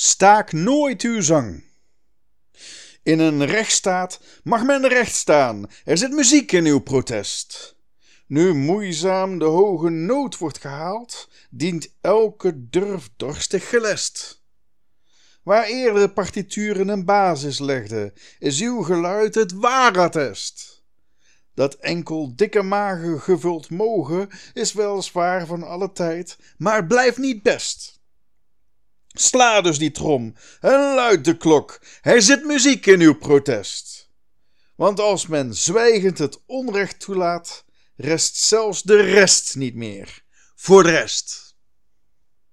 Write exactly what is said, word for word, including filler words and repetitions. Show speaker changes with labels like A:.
A: Staak nooit uw zang. In een rechtsstaat mag men recht staan, er zit muziek in uw protest. Nu moeizaam de hoge noot wordt gehaald, dient elke durfdorstig gelest. Waar eerder partituren een basis legden, is uw geluid het waarattest. Dat enkel dikke magen gevuld mogen, is weliswaar van alle tijd, maar blijft niet best. Sla dus die trom en luid de klok, er zit muziek in uw protest. Want als men zwijgend het onrecht toelaat, rest zelfs de rest niet meer voor de rest.